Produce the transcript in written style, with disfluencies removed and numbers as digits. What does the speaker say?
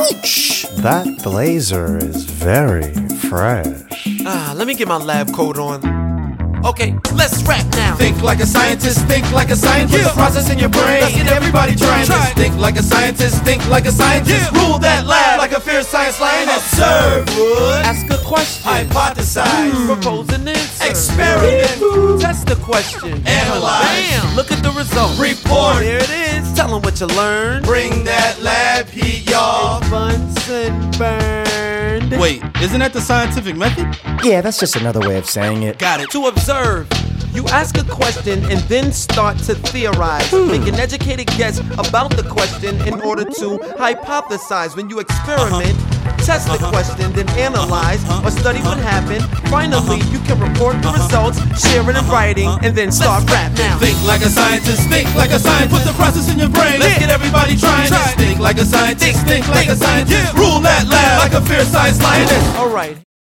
Ouch! That blazer is very fresh. Let me get my lab coat on. Okay, let's rap now. Think like a scientist, think like a scientist. Yeah. Put the process in your brain. Let's get everybody trying try this. it. Think like a scientist, think like a scientist. Yeah. Rule that lab like a fierce science lioness. Observe, Ask a question. hypothesize, Propose an answer. experiment, Test the question. Analyze. Bam! Look at the result. report. There it is. Tell them what you learned. Bring that lab heat, y'all. Bunsen burned. Wait, isn't that the scientific method? Yeah, that's just another way of saying it. Got it. To observe, you ask a question and then start to theorize. Make an educated guess about the question in order to hypothesize. When you experiment, test the question, then analyze or study what happened. Finally, you can report the results, share it in writing, and then start rap now. Think like a scientist, think like a scientist. Put the process in your brain. Let's Yeah. get everybody trying Try this. it. Think like a scientist, think like a scientist. Yeah. Rule that lab like a fierce science lioness. All right.